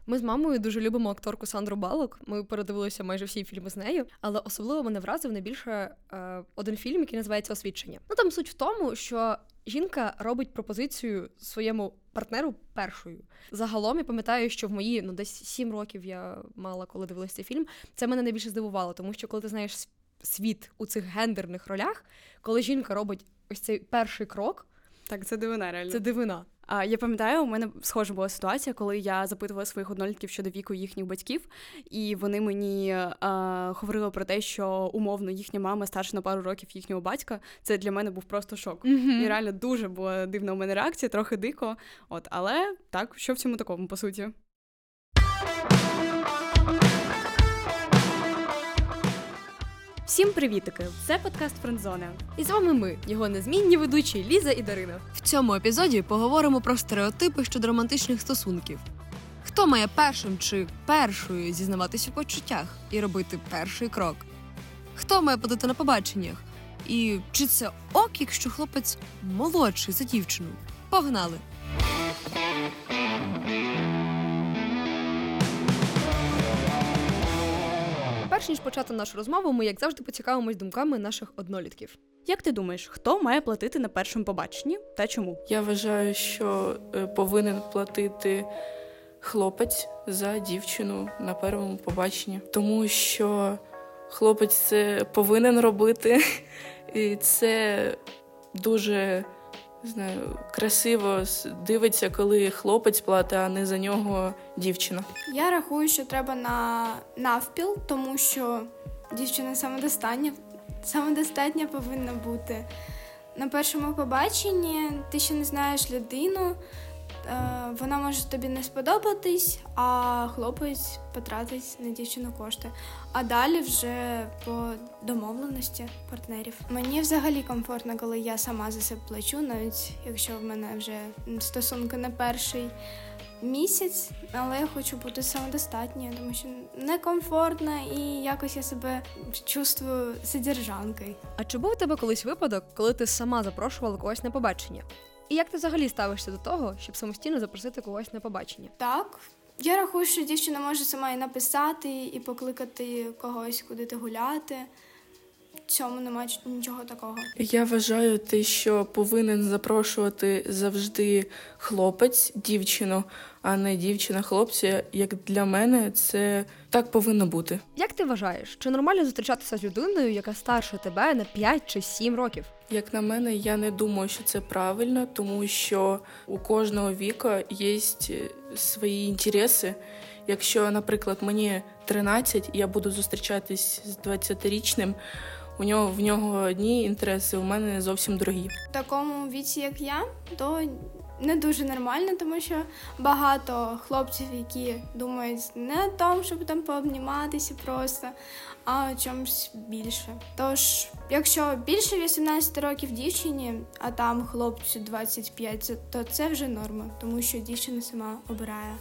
Ми з мамою дуже любимо акторку Сандру Баллок. Ми передивилися майже всі фільми з нею, але особливо мене вразив найбільше один фільм, який називається «Освідчення». Ну там суть в тому, що жінка робить пропозицію своєму партнеру першою. Загалом я пам'ятаю, що в мої, десь 7 років я мала, коли дивилася цей фільм. Це мене найбільше здивувало, тому що коли ти знаєш світ у цих гендерних ролях, коли жінка робить ось цей перший крок. Так, це дивина, реально. Це дивина. Я пам'ятаю, у мене схожа була ситуація, коли я запитувала своїх однолітків щодо віку їхніх батьків, і вони мені говорили про те, що умовно їхня мама старша на пару років їхнього батька. Це для мене був просто шок. І реально дуже була дивна у мене реакція, трохи дико. Але так, що в цьому такому, по суті? Всім привітики! Це подкаст «Френдзона». І з вами ми, його незмінні ведучі Ліза і Дарина. В цьому епізоді поговоримо про стереотипи щодо романтичних стосунків. Хто має першим чи першою зізнаватися у почуттях і робити перший крок? Хто має подати на побаченнях? І чи це ок, якщо хлопець молодший за дівчину? Погнали! Перш ніж почати нашу розмову, ми, як завжди, поцікавимось думками наших однолітків. Як ти думаєш, хто має платити на першому побаченні та чому? Я вважаю, що повинен платити хлопець за дівчину на першому побаченні. Тому що хлопець це повинен робити, і це дуже, не знаю, красиво дивиться, коли хлопець платить, а не за нього дівчина. Я рахую, що треба на навпіл, тому що дівчина самодостатня повинна бути. На першому побаченні ти ще не знаєш людину, вона може тобі не сподобатись, а хлопець потратить на дівчину кошти. А далі вже по домовленості партнерів. Мені взагалі комфортно, коли я сама за себе плачу, навіть якщо в мене вже стосунки не перший місяць, але я хочу бути самодостатньою, тому що некомфортно і якось я себе чувствую содержанкою. А чи був у тебе колись випадок, коли ти сама запрошувала когось на побачення? І як ти взагалі ставишся до того, щоб самостійно запросити когось на побачення? Так. Я рахую, що дівчина може сама і написати, і покликати когось куди-то гуляти. В цьому немає нічого такого. Я вважаю те, що повинен запрошувати завжди хлопець дівчину, а не дівчина хлопця. Як для мене, це так повинно бути. Як ти вважаєш, чи нормально зустрічатися з людиною, яка старше тебе на 5 чи 7 років? Як на мене, я не думаю, що це правильно, тому що у кожного віка є свої інтереси. Якщо, наприклад, мені 13, і я буду зустрічатись з 20-річним, в нього одні інтереси, у мене зовсім другі. В такому віці, як я, то не дуже нормально, тому що багато хлопців, які думають не о тому, щоб там пообніматися просто, а о чомусь більше. Тож, якщо більше 18 років дівчині, а там хлопцю 25, то це вже норма, тому що дівчина сама обирає.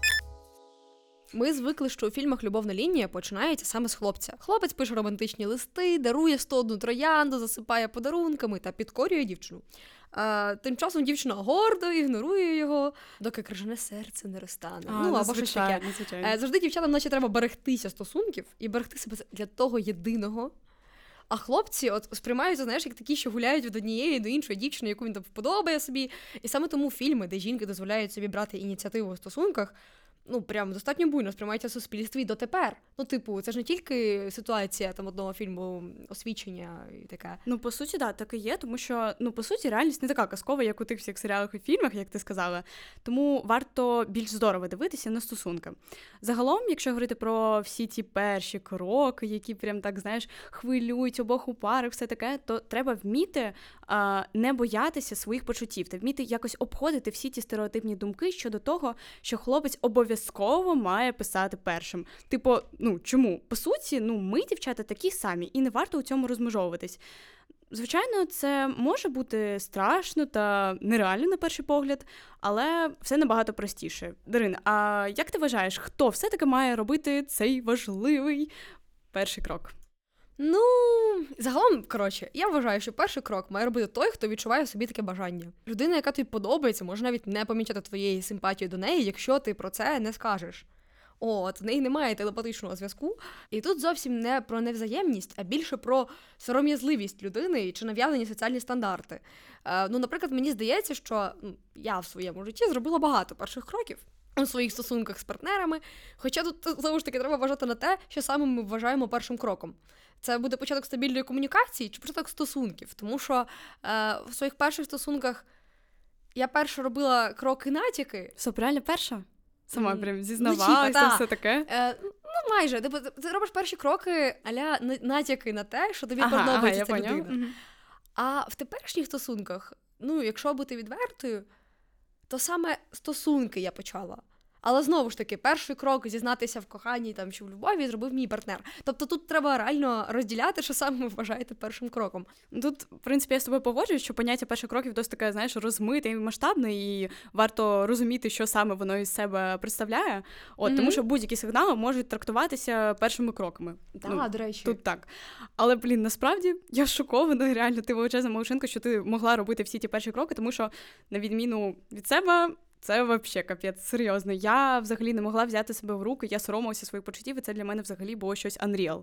Ми звикли, що у фільмах любовна лінія починається саме з хлопця. Хлопець пише романтичні листи, дарує 101 троянду, засипає подарунками та підкорює дівчину. Тим часом дівчина гордо ігнорує його, доки крижане серце не розтане. Або щось таке. Завжди дівчатам наче треба берегтися стосунків і берегти себе для того єдиного. А хлопці сприймаються, знаєш, як такі, що гуляють від однієї до іншої дівчини, яку він там вподобає собі. І саме тому фільми, де жінки дозволяють собі брати ініціативу у стосунках, прям достатньо буйно сприймається в суспільстві і дотепер. Це ж не тільки ситуація там одного фільму «Освідчення» і таке. По суті, так і є, тому що, по суті, реальність не така казкова, як у тих всіх серіалах і фільмах, як ти сказала. Тому варто більш здорово дивитися на стосунки. Загалом, якщо говорити про всі ті перші кроки, які прям так, знаєш, хвилюють обох у парах, все таке, то треба вміти не боятися своїх почуттів та вміти якось обходити всі ті стереотипні думки щодо того, що хлопець обов'язково має писати першим. Чому? По суті, ми, дівчата, такі самі, і не варто у цьому розмежовуватись. Звичайно, це може бути страшно та нереально на перший погляд, але все набагато простіше. Дарина, а як ти вважаєш, хто все-таки має робити цей важливий перший крок? Загалом, я вважаю, що перший крок має робити той, хто відчуває в собі таке бажання. Людина, яка тобі подобається, може навіть не помічати твоєї симпатії до неї, якщо ти про це не скажеш. От, в неї немає телепатичного зв'язку. І тут зовсім не про невзаємність, а більше про сором'язливість людини чи нав'язані соціальні стандарти. Наприклад, мені здається, що я в своєму житті зробила багато перших кроків у своїх стосунках з партнерами, хоча тут, знову ж таки, треба вважати на те, що саме ми вважаємо першим кроком. Це буде початок стабільної комунікації чи початок стосунків, тому що в своїх перших стосунках я перша робила кроки-натяки. Стоп, реально перша? Сама прям Ну, зізнавалася, типа, все таке? Майже. Ти робиш перші кроки а-ля натяки на те, що тобі подобається ця людина. Угу. А в теперішніх стосунках, якщо бути відвертою, то саме стосунки я почала. Але знову ж таки, перший крок зізнатися в коханні там, чи в любові зробив мій партнер. Тобто тут треба реально розділяти, що саме ви вважаєте першим кроком. Тут, в принципі, я з тобою погоджуюсь, що поняття перших кроків досить таке, знаєш, розмите і масштабне, і варто розуміти, що саме воно із себе представляє. Тому що будь-які сигнали можуть трактуватися першими кроками. Так, до речі. Тут так. Але, насправді, я шокована, реально, ти величезна молодчинка, що ти могла робити всі ті перші кроки, тому що, на відміну від себе, це взагалі капець, серйозно. Я взагалі не могла взяти себе в руки, я соромилася своїх почуттів, і це для мене взагалі було щось unreal.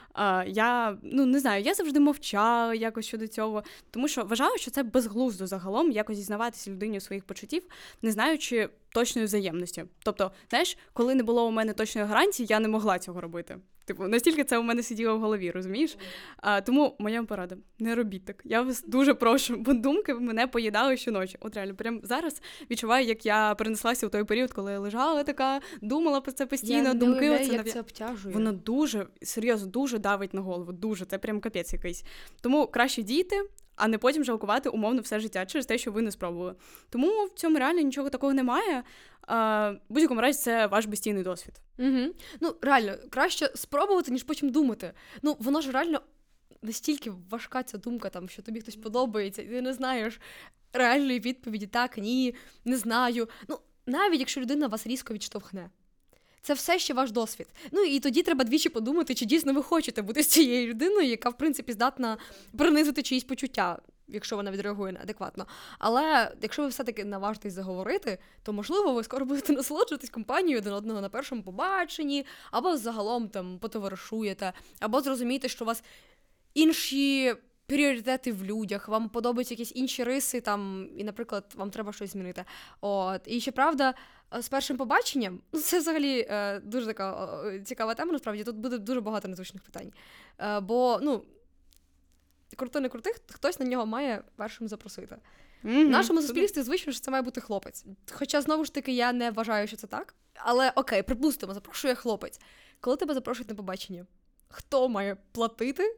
Я, не знаю, я завжди мовчала якось щодо цього, тому що вважаю, що це безглуздо загалом якось зізнаватися людині своїх почуттів, не знаючи точної взаємності. Тобто, знаєш, коли не було у мене точної гарантії, я не могла цього робити. Настільки це у мене сиділо в голові, розумієш? Тому моя порада, не робіть так. Я вас дуже прошу, бо думки мене поїдали щоночі. От реально, прямо зараз відчуваю, як я перенеслася у той період, коли я лежала така, думала про це постійно, я думки. Я як це обтяжує. Воно дуже, серйозно, дуже давить на голову, дуже. Це прям капець якийсь. Тому краще дійти, а не потім жалкувати умовно все життя через те, що ви не спробували. Тому в цьому реально нічого такого немає. В будь-якому разі це ваш постійний досвід. Угу. Реально, краще спробувати, ніж потім думати. Воно ж реально настільки важка ця думка, там, що тобі хтось подобається, і ти не знаєш реальної відповіді, так, ні, не знаю. Навіть якщо людина вас різко відштовхне. Це все ще ваш досвід. І тоді треба двічі подумати, чи дійсно ви хочете бути з цією людиною, яка, в принципі, здатна принизити чиїсь почуття, якщо вона відреагує неадекватно. Але якщо ви все-таки наважитесь заговорити, то, можливо, ви скоро будете насолоджуватись компанією один одного на першому побаченні, або загалом там потоваришуєте, або зрозумієте, що у вас інші пріоритети в людях, вам подобаються якісь інші риси, там, і, наприклад, вам треба щось змінити. І ще правда, з першим побаченням, це взагалі дуже така цікава тема, насправді, тут буде дуже багато незвичних питань. Бо, крути не крути, хтось на нього має першим запросити. В нашому суспільстві звично, що це має бути хлопець. Хоча, знову ж таки, я не вважаю, що це так. Але окей, припустимо, запрошує хлопець. Коли тебе запрошують на побачення, хто має платити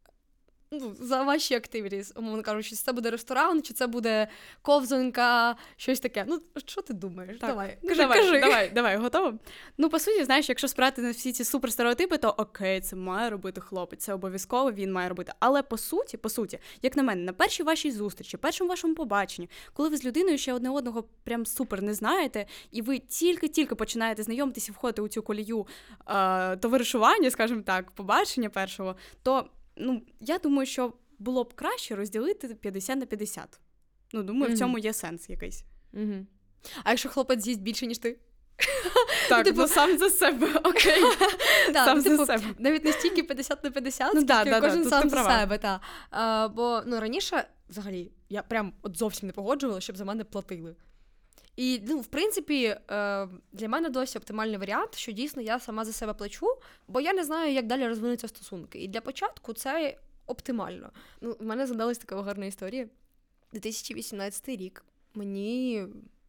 за ваші активітіс, умовно кажучи, чи це буде ресторан, чи це буде ковзанка, щось таке. Що ти думаєш? Так. Давай, кажи. Давай, готово? По суті, знаєш, якщо спирати на всі ці суперстереотипи, то окей, це має робити хлопець, це обов'язково він має робити. Але по суті, як на мене, на першій вашій зустрічі, першому вашому побаченні, коли ви з людиною ще одне одного прям супер не знаєте, і ви тільки починаєте знайомитися, входити у цю колію товаришування, скажімо так, побачення першого, то я думаю, що було б краще розділити 50 на 50. Думаю, в цьому є сенс якийсь. А якщо хлопець з'їсть більше, ніж ти? Так, сам за себе, окей. Сам за себе. Навіть не стільки 50 на 50, скільки кожен сам за себе. Бо раніше, взагалі, я прям зовсім не погоджувала, щоб за мене платили. І, в принципі, для мене досі оптимальний варіант, що дійсно я сама за себе плачу, бо я не знаю, як далі розвинуться стосунки. І для початку це оптимально. В мене згадалась така гарна історія. 2018 рік. Мені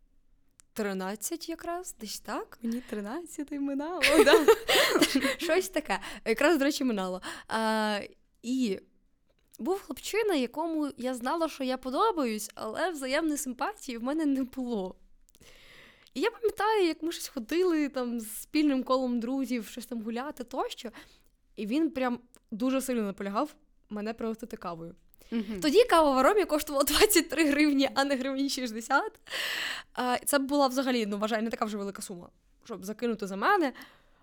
13 якраз, десь так. Мені 13 минало, да. Щось таке. Якраз, до речі, минало. І був хлопчина, якому я знала, що я подобаюсь, але взаємної симпатії в мене не було. І я пам'ятаю, як ми щось ходили там з спільним колом друзів, щось там гуляти тощо, і він прям дуже сильно наполягав мене пригостити кавою. Тоді кава в Ромі коштувала 23 гривні, а не гривні 60. Це була взагалі, вважаю, не така вже велика сума, щоб закинути за мене.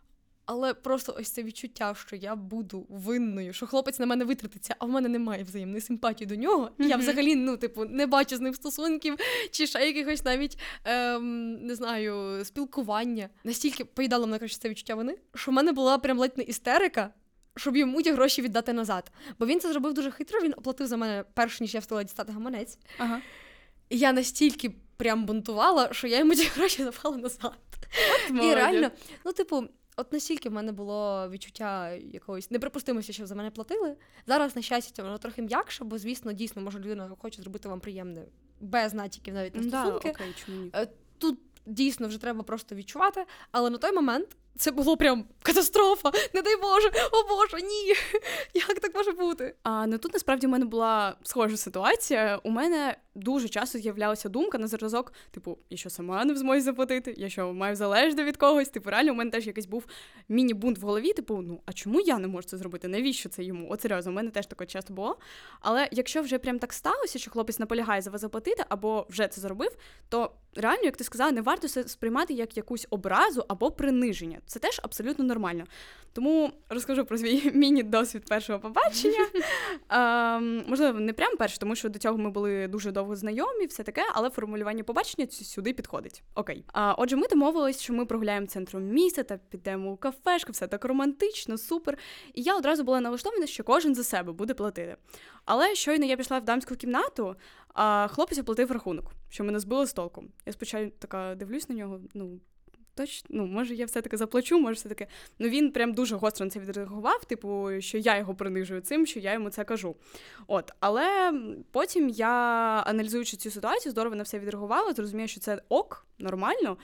Але просто ось це відчуття, що я буду винною, що хлопець на мене витратиться, а в мене немає взаємної симпатії до нього. І я взагалі, не бачу з ним стосунків чи ще якихось навіть, не знаю, спілкування. Настільки поїдало мене, це відчуття вини, що в мене була прям ледь не істерика, щоб йому ті гроші віддати назад. Бо він це зробив дуже хитро, він оплатив за мене перш, ніж я встигла дістати гаманець. Ага. І я настільки прям бунтувала, що я йому ті гроші давала назад. І реально, от настільки в мене було відчуття якоїсь неприпустимості, що за мене платили. Зараз, на щастя, воно трохи м'якше, бо, звісно, дійсно, може, людина хоче зробити вам приємне, без натяків навіть на стосунки. Окей, чому ні? Тут дійсно вже треба просто відчувати, але на той момент це було прям катастрофа. Не дай Боже, о Боже, ні! Як так може бути? Тут, насправді, в мене була схожа ситуація. У мене дуже часто з'являлася думка на зразок, я що сама не в змозі заплатити, я що маю залежати від когось. Реально, у мене теж якийсь був міні-бунт в голові, а чому я не можу це зробити? Навіщо це йому? От серйозно, у мене теж таке часто було. Але якщо вже прям так сталося, що хлопець наполягає за вас заплатити, або вже це зробив, то реально, як ти сказала, не варто це сприймати як якусь образу або приниження. Це теж абсолютно нормально. Тому розкажу про свій міні-досвід першого побачення. Можливо, не прям перше, тому що до цього ми були дуже довго знайомі, все таке, але формулювання побачення сюди підходить. Окей. Отже, ми домовились, що ми прогуляємо центром міста та підемо у кафешку, все так романтично, супер. І я одразу була налаштована, що кожен за себе буде платити. Але щойно я пішла в дамську кімнату, хлопець оплатив рахунок, що мене збило з толку. Я спочатку така дивлюсь на нього, точно, може я все-таки заплачу, може все-таки. Він прям дуже гостро на це відреагував, що я його принижую цим, що я йому це кажу. Але потім я, аналізуючи цю ситуацію, здорово на все відреагувала, зрозуміла, що це ок, нормально.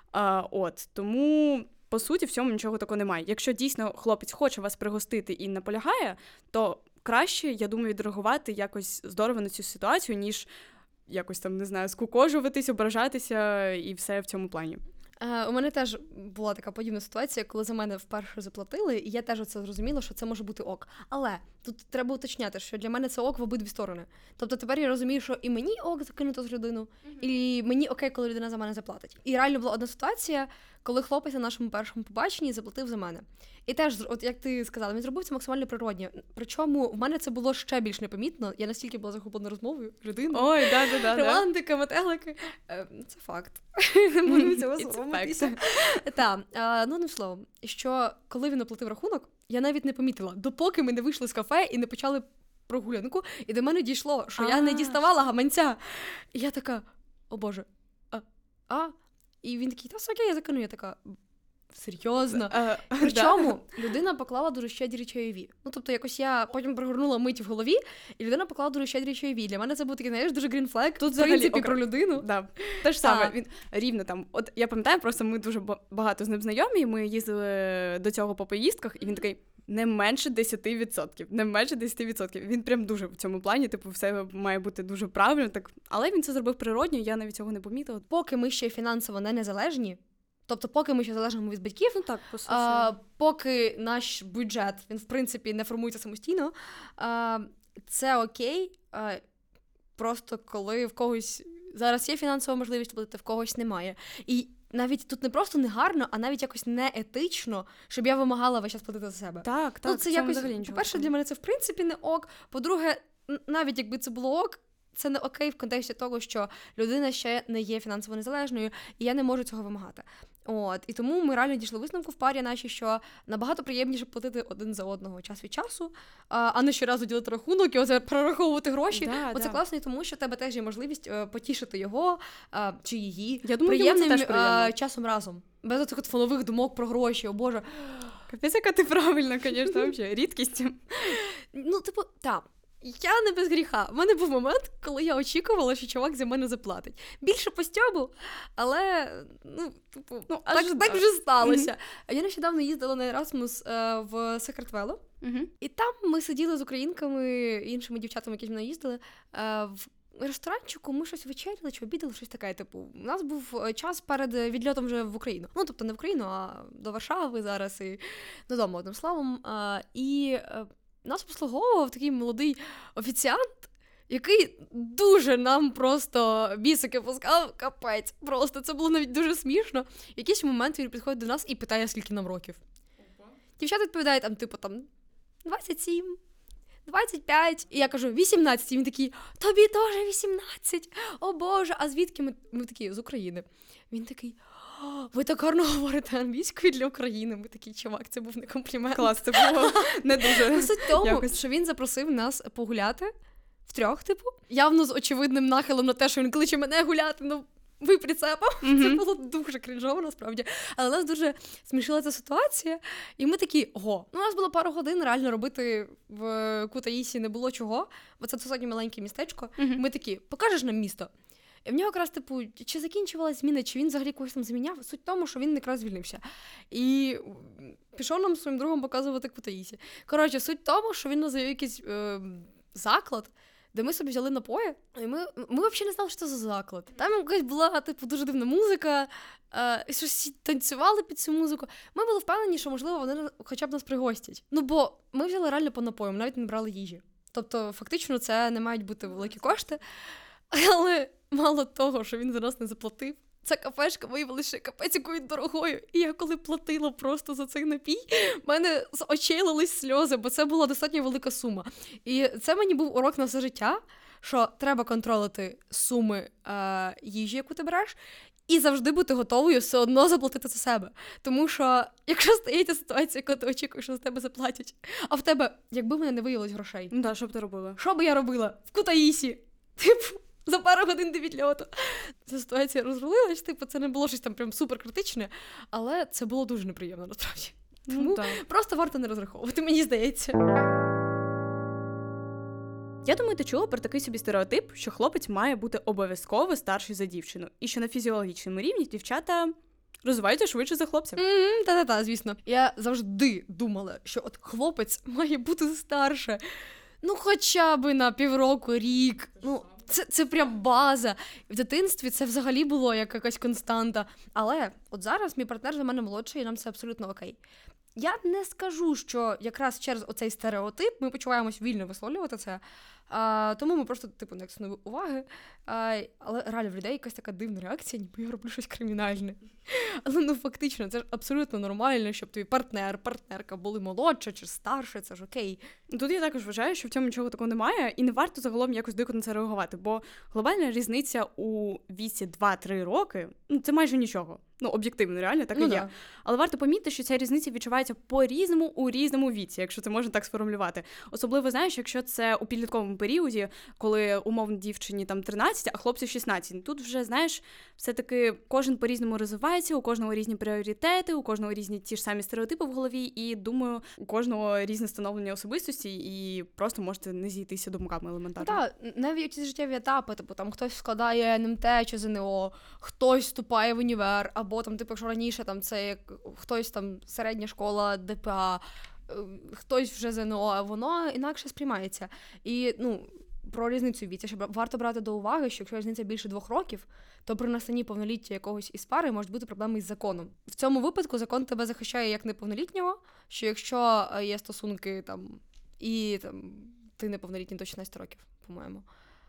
Тому, по суті, в цьому нічого такого немає. Якщо дійсно хлопець хоче вас пригостити і наполягає, то краще, я думаю, відреагувати якось здорово на цю ситуацію, ніж якось там, не знаю, скукожуватись, ображатися і все в цьому плані. У мене теж була така подібна ситуація, коли за мене вперше заплатили, і я теж оце зрозуміла, що це може бути ок. Але тут треба уточняти, що для мене це ок в обидві сторони. Тобто тепер я розумію, що і мені ок закинути з людину, і мені окей, коли людина за мене заплатить. І реально була одна ситуація, коли хлопець на нашому першому побаченні заплатив за мене. І теж, от як ти сказала, він зробив це максимально природньо. Причому в мене це було ще більш непомітно. Я настільки була захоплена розмовою, людиною. Ой, да. Романтика, метелики. Це факт. Не буду цього соромитися. Так, одним словом, що коли він оплатив рахунок, я навіть не помітила, допоки ми не вийшли з кафе і не почали прогулянку, і до мене дійшло, що я не діставала гаманця. І я така, о Боже, І він такий, та окей, я закину. Я така, серйозно? Причому людина поклала дуже щедрі чайові. Тобто якось я потім прогорнула мить в голові, і людина поклала дуже щедрі чайові. Для мене це був такий, знаєш, дуже green flag, тут в принципі про людину. Да. Те ж саме, він рівно там. От я пам'ятаю, просто ми дуже багато з ним знайомі, ми їздили до цього по поїздках, і він такий, не менше 10%. Не менше 10%. Він прям дуже в цьому плані, все має бути дуже правильно. Так. Але він це зробив природньо, я навіть цього не помітила. Поки ми ще фінансово не незалежні, тобто поки ми ще залежимо від батьків, по суті. Поки наш бюджет, він в принципі не формується самостійно, це окей, просто коли в когось зараз є фінансова можливість платити, в когось немає. І навіть тут не просто не гарно, а навіть якось не етично, щоб я вимагала весь час платити за себе. Так, це якось, по-перше, для мене це в принципі не ок. По-друге, навіть якби це було ок, це не окей в контексті того, що людина ще не є фінансово незалежною, і я не можу цього вимагати. І тому ми реально дійшли висновку в парі нашій, що набагато приємніше платити один за одного час від часу, а не щоразу ділити рахунок і оце прораховувати гроші. Це класно, тому що в тебе теж є можливість потішити його чи її. Я думаю, приємним часом разом. Без оцих фонових думок про гроші, о Боже. Капець, яка ти правильна, звісно, взагалі, рідкість. Так. Я не без гріха. У мене був момент, коли я очікувала, що чувак за мене заплатить. Більше по стьобу, але так вже сталося. Я нещодавно їздила на Ерасмус в Сакартвело, і там ми сиділи з українками, іншими дівчатами, які зі мною їздили, в ресторанчику ми щось вечеряли чи обідали, щось таке. У нас був час перед відльотом вже в Україну. Тобто не в Україну, а до Варшави зараз і додому, одним словом. І нас обслуговував такий молодий офіціант, який дуже нам просто бісики пускав, капець. Просто це було навіть дуже смішно. В якийсь момент він підходить до нас і питає, скільки нам років. Дівчата відповідають там, типу, там 27, 25, і я кажу 18, і він такий, тобі теж 18, о Боже, а звідки ми такі, з України. Він такий, ви так гарно говорите англійською для України. Ми такі, чувак, це був не комплімент. Клас, це було не дуже. Суть в тому, якось. що він запросив нас погуляти втрьох, типу, явно з очевидним нахилом на те, що він кличе мене гуляти, ну, ви прицепом. Це було дуже крінжово, насправді. Але нас дуже смішила ця ситуація, і ми такі, ого, ну, у нас було пару годин, реально робити в Кутаїсі не було чого, бо це достатньо маленьке містечко. Ми такі, покажеш нам місто? І в нього якраз, типу, чи закінчувалась зміна, чи він взагалі когось там заміняв. Суть в тому, що він якраз звільнився. І пішов нам своїм другом показувати Кутаїсі. Коротше, суть в тому, що він нас завів якийсь заклад, де ми собі взяли напої, і ми взагалі не знали, що це за заклад. Там якась була, типу, дуже дивна музика, і щось танцювали під цю музику. Ми були впевнені, що, можливо, вони хоча б нас пригостять. Ну, бо ми взяли реально по напоям, навіть не брали їжі. Тобто, фактично, це не мають бути великі кошти. Але мало того, що він за нас не заплатив, ця кафешка виявилася ще капець якою дорогою. І я коли платила просто за цей напій, в мене з очей лились сльози, бо це була достатньо велика сума. І це мені був урок на все життя, що треба контролити суми їжі, яку ти береш, і завжди бути готовою все одно заплатити за себе. Тому що, якщо стається ситуація, коли ти очікуєш, що за тебе заплатять, а в тебе, якби в мене не виявилось грошей. Ну так, що б ти робила? Що би я робила? В Кутаїсі. Типу, за пару годин до відльоту. Ця ситуація розрулилась, типу, це не було щось там прям супер критичне, але це було дуже неприємно, насправді. Тому просто варто не розраховувати, мені здається. Я думаю, ти чула про такий собі стереотип, що хлопець має бути обов'язково старший за дівчину. І що на фізіологічному рівні дівчата розвиваються швидше за хлопця. Та-та-та, звісно. Я завжди думала, що от хлопець має бути старше. Ну, хоча б на півроку, рік. Ну, це прям база. В дитинстві це взагалі було як якась константа. Але от зараз мій партнер за мене молодший, і нам це абсолютно окей. Я не скажу, що якраз через оцей стереотип ми почуваємось вільно висловлювати це, тому ми просто, типу, не акцентуємо уваги. Але реально в людей якась така дивна реакція, ніби я роблю щось кримінальне. Але ну фактично, це ж абсолютно нормально, щоб твій партнерка були молодша чи старша, це ж окей. Тут я також вважаю, що в цьому нічого такого немає, і не варто загалом якось дико на це реагувати, бо глобальна різниця у віці 2-3 роки, ну, це майже нічого. Ну, об'єктивно, реально, так і є. Да. Але варто помітити, що ця різниця відчувається по-різному у різному віці, якщо це можна так сформулювати. Особливо, знаєш, якщо це у підлітковому періоді, коли умовно дівчині там 13, а хлопцю 16. Тут вже, знаєш, все-таки кожен по-різному розвивається, у кожного різні пріоритети, у кожного різні ті ж самі стереотипи в голові, і, думаю, у кожного різне становлення особистості, і просто можете не зійтися думками елементарно. Так, навіть ці життєві етапи, типу, там хтось складає НМТ чи ЗНО, хтось вступає в універ, або там, типу, якщо раніше там це як хтось там середня школа, ДПА, хтось вже ЗНО, воно інакше сприймається. І, ну, про різницю в віці, що варто брати до уваги, що якщо різниця більше 2 років, то при настанні повноліття якогось із пари можуть бути проблеми із законом. В цьому випадку закон тебе захищає як неповнолітнього, що якщо є стосунки там і там ти неповнолітній до 16 років, по-моєму.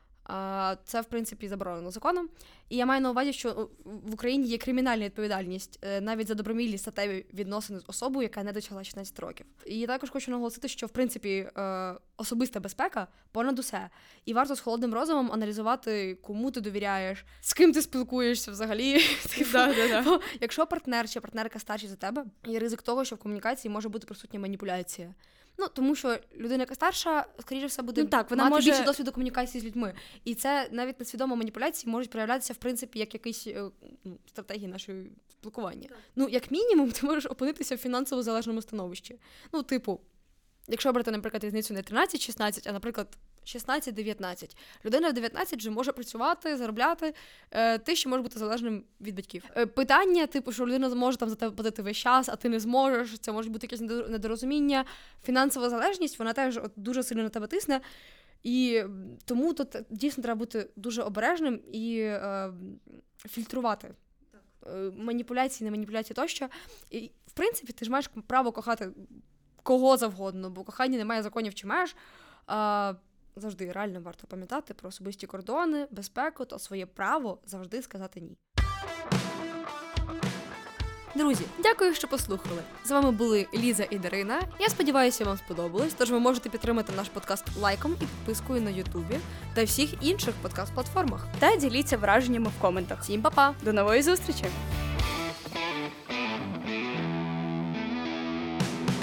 Це, в принципі, заборонено законом. І я маю на увазі, що в Україні є кримінальна відповідальність навіть за добровільні статеві відносини з особою, яка не досягла 16 років. І я також хочу наголосити, що, в принципі, особиста безпека понад усе. І варто з холодним розумом аналізувати, кому ти довіряєш, з ким ти спілкуєшся взагалі. Бо якщо партнер чи партнерка старші за тебе, є ризик того, що в комунікації може бути присутня маніпуляція. Ну, тому що людина, яка старша, скоріше все, буде мати більше досвіду комунікації з людьми. І це навіть несвідомо маніпуляції можуть проявлятися, в принципі, як якісь стратегії нашого спілкування. Ну, як мінімум, ти можеш опинитися в фінансово залежному становищі. Ну, типу, якщо брати, наприклад, різницю не 13-16, а, наприклад, 16-19. Людина в 19 вже може працювати, заробляти, ти ще може бути залежним від батьків. Питання, типу, що людина зможе там за тебе платити весь час, а ти не зможеш, це може бути якесь недорозуміння. Фінансова залежність, вона теж дуже сильно на тебе тисне, і тому тут дійсно треба бути дуже обережним і фільтрувати. Маніпуляції, не маніпуляції тощо. І, в принципі, ти ж маєш право кохати кого завгодно, бо кохання немає законів чи меж. Завжди реально варто пам'ятати про особисті кордони, безпеку та своє право завжди сказати ні. Друзі, дякую, що послухали. З вами були Ліза і Дарина. Я сподіваюся, вам сподобалось, тож ви можете підтримати наш подкаст лайком і підпискою на Ютубі та всіх інших подкаст-платформах. Та діліться враженнями в коментах. Всім па-па! До нової зустрічі!